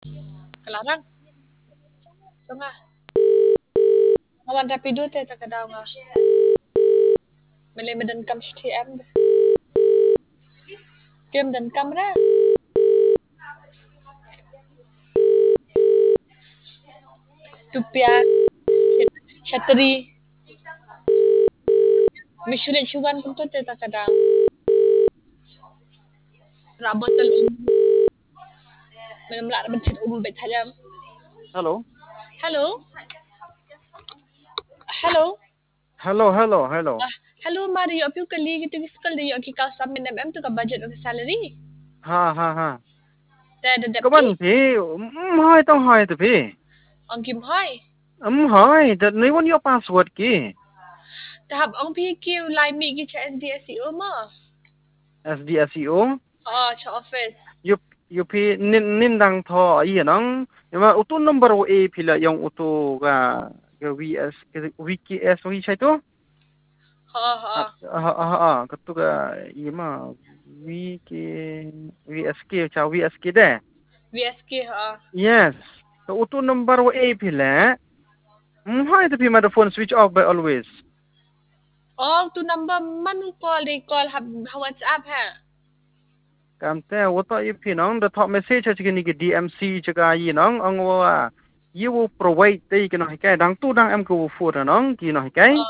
Kelarang. So nga. Ngawan rapido te takadaw nga. Malay madan kam si TM. Kim dan kam ra. Tupia. Chatri. Misulit syuban pun tu te takadaw. Rabotal Manamla bencet bet hajam. Hello. Hello. Hello. Hello. Hello Mario, apiu kali gitu sekal dia ki kau samin tu ka budget of salary. Ha. Te ada depki. Kaman pi, hai tong hai tu pi. Ang kim hoy. Hai, that ni one your password ki. Tahap ang pi ki lai mi ki cha SDSEO mo. SDSEO. Oh, cha office. You pi nin dang tho iya nang. Yama utu number o A pila yang utu ga VS wiki S wi sai tu. Katu ga yama wiki VSK cha VSK de. VSK Yes. So utu number o A pila. Hai tu pi my phone switch off by always. Oh, tu number manu call they call have WhatsApp ha. Kamte wato ipi nang the top message ha chikini ki DMC chika yi nang ang wa you will provide te ki no hikai dang tu dang em ko fu nang ki no hikai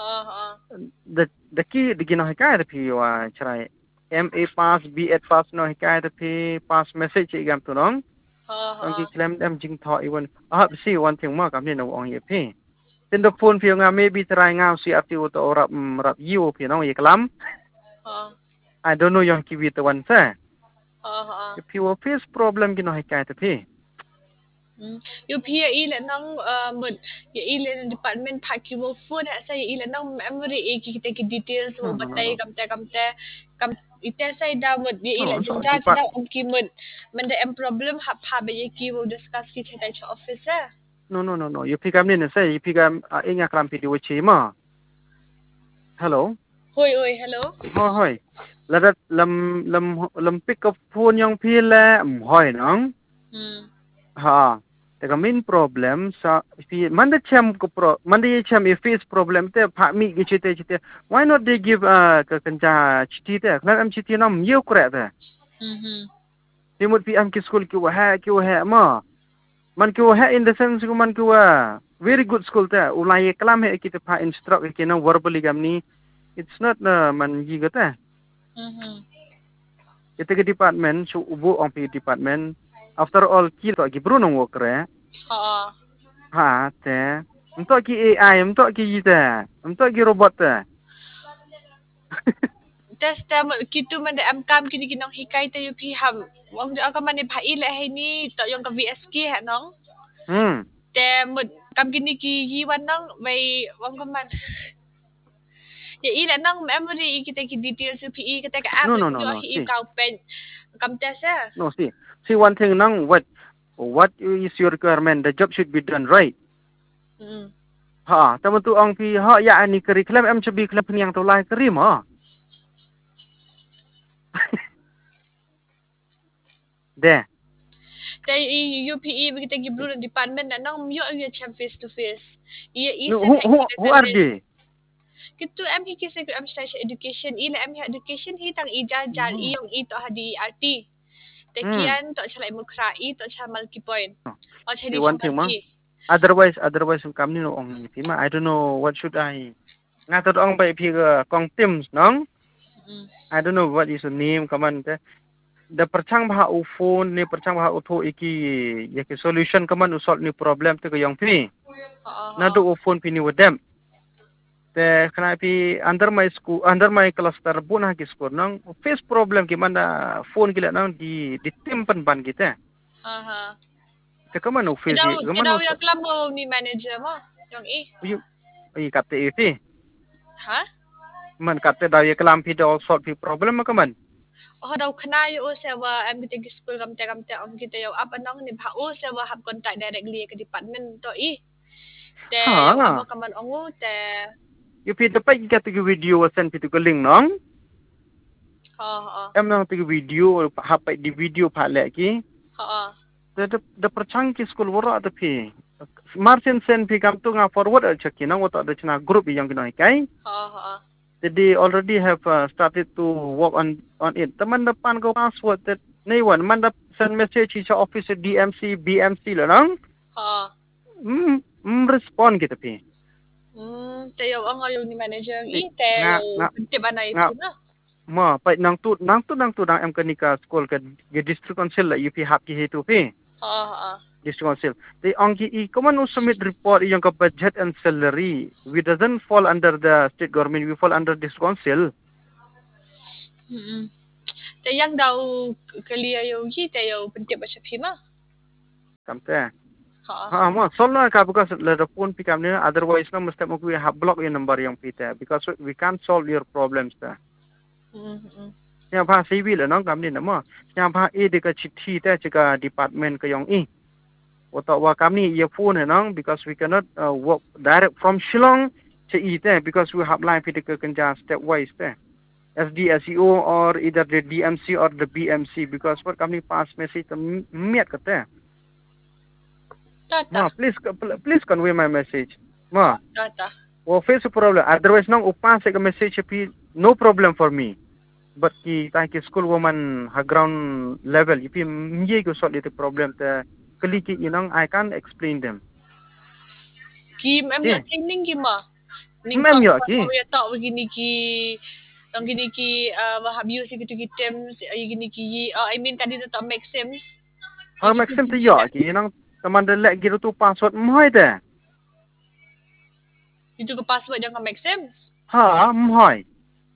the key the ki no hikai the pi wa chrai MA pass B8 pass no hikai the pi pass message gam tu nang ang ki claim em jing tho even see one thing ma kam ni no ong ye pi then the phone pi nga maybe try nga si ati wato rap you pi nang ye klam I don't know yang ki wi the one sa if you face problem ki no hikai the pi you pia ile nang mud ya ile nang department pack you phone ha sa ile nang memory e ki kita ki details mo batai kam ite sa da mud ya ile jinda sa da om ki mud men da em problem ha pa be ye ki wo discuss ki chai cha office ha No. You pick up ni say you pick up inga kram pi di chi ma. Hello. Hoi, hello. Hoi. Ladat lam pick up phone yang pi le hoi nang. Ha. The main problem sa pi manda cham ko manda cham if face problem te pha mi gi chite why not they give ka kanja chiti te klar am chiti nam yo kre te. Timut pi am ki school ki wa ma. Man ko ha in the sense ko man ko very good school ta ulai kalam he kita pa instruct ke na verbally gamni it's not man gi gata kita ke department so ubo on pi department after all ki to gi bruno wokre ha te untuk ki AI untuk ki ta untuk ki robot ta test kitu man da am kam kini kinong hikai ta yu pi ham wong da ka man bhai le he ni to yung ka VSK ha nong te mud kam kini ki yi wan nong mai wong ka man ya ila nong memory kita ki details yu pi kita ka app no yo hi ka pen kam test ha no see one thing nang what is your requirement the job should be done right ha tamu tu ang pi ha ya ani curriculum em chabi klap ni yang to lai krim ha de te UPE kita gi blue department na nang yo yo cham face to face who are they kitu am hi kisa am slash education ila am hi education hi tang ijajal iyong ito hadi RT te kian to chalai mukra I to chamal ki point o chali one thing ma otherwise kam ni no ong ni ma I don't know what should I nga to ong bai phi ga kong teams nong I don't know what is the name kaman te the perchang bha u phone ni perchang bha u tho iki ye ki solution kaman u solve ni problem te ga yong phi na do u phone pi ni with them te kana pi under my school under my cluster bun ha ki school nang face problem ki mana phone ki la nang di timpan ban ki te te kaman u face kaman u ya klam mo ni manager mo yong I kapte e pi ha man kapte da ye kalam pi do solve pi problem ma kaman daw khana yo sewa am kita school kamte am kita yo apa nang ni bha o sewa hab contact directly ke department to te yo abo kaman ongu te you pi dapat ki kata video send pi to link nong em nang pi video ha pa di video pha le ki the perchang ki school wora the pi Martin sen pi kam tu nga forward al chaki na wata the china group yang kinoi kai Ha. they already have started to work on it teman depan ko password that nei wan man da send message sa office DMC BMC la nang Ha. respond kita pi Tayo ang ngayon ni manager ang nga tayo tiba na nga ito na. ma pa nang tu em kanika school ka district council la UP hap ki hetu pi Ha. district council they angki common no submit report yung ka budget and salary we doesn't fall under the state government we fall under district council Tayang daw kaliya yung tayo penting ba siya pima? kamte Ha. mo solno ka because the phone pick up otherwise no must mo we have block your number yung pita because we can't solve your problems ta yang pa civil no kam ni mo yang pa e de ka chithi ta chika department ka yung Wata wa kami ye phone nang because we cannot work direct from Shillong to ite because we have line physical kanja stepwise there. SDSEO or either the DMC or the BMC because what kami pass message to miat kate. Ma please convey my message. Ma. Tata. Well face a problem. Otherwise nang upas ka message pi no problem for me. But ki thank you school woman ha ground level if you ko solve the problem te kaliki inang I can't explain them. Ki ma'am yo training ki ma. Ma'am yo ki. Ya tak begini ki ang gini ki wahab you si gitu gitem gini ki I mean tadi tu tak make sense. Ha make sense yo ki inang teman de lek gitu tu password mohoi de. Itu ke password yang make sense. Ha mohoi.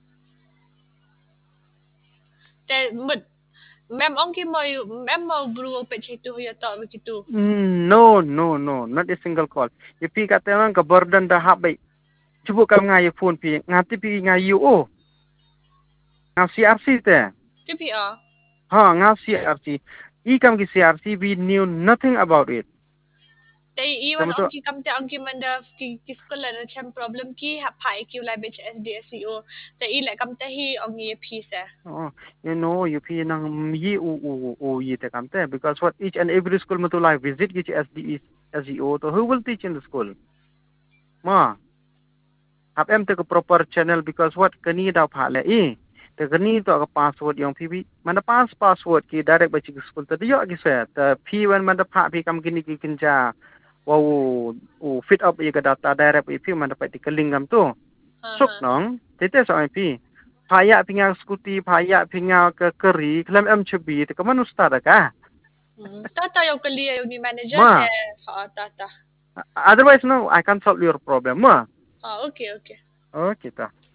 Te ma'am ang ki ma'am mau buru page itu ya tak begitu. No, not a single call. If you got the burden the habit, cuba kam ngai phone pi, ngati pi ngai you ngau CRC te. TPR. Ha, ngau CRC. I kam ki CRC we knew nothing about it. Tay iwan ang ki kamte ang ki manda ki sekolah na chem problem ki pai ki ulai batch SDSEO. Tay ilai kamte hi ang ye piece. Oh, you know you pi nang yi ye te kamte because what each and every school matu live visit ki SDSEO to who will teach in the school? Ma. Hap em te ko proper channel because what kani da phale te kani to ka password yung pb mana password ki direct ba chi school te yo ki se te p1 mana pha pi kam kini ki kinja wow fit up ye ka data direct pi mana pa ti kalingam to suk nong te so ip phaya pinga scooty phaya pinga ka kari klam em chbi te ka manu sta da ka Tata yung kaliya yung ni manager tata otherwise no I can't solve your problem ma okay okay ta